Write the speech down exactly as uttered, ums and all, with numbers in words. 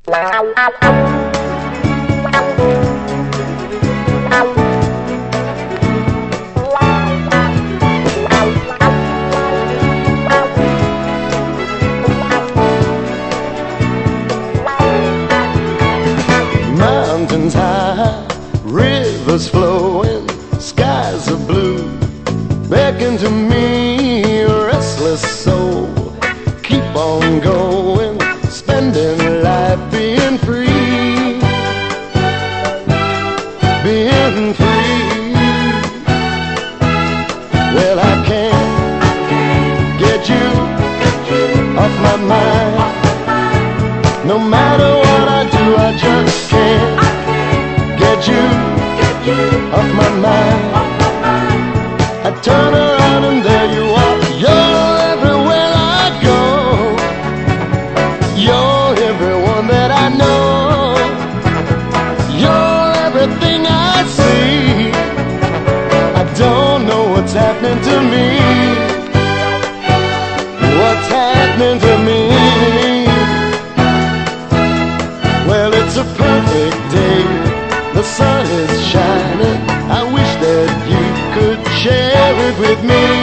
Mountains high, rivers flowing, skies are blue, beckon to me, a restless soul. Keep on going, spending life being free, being free. Well, I can't get you off my mind. No matter what I do, I just can't get you off my mind. I turn around and there you are. You're everywhere I go. You're everyone that I know. You're everything I see. I don't know what's happening to me. What's happening to me? Well, it's a perfect day. The sun is shining. I wish that you could share it with me.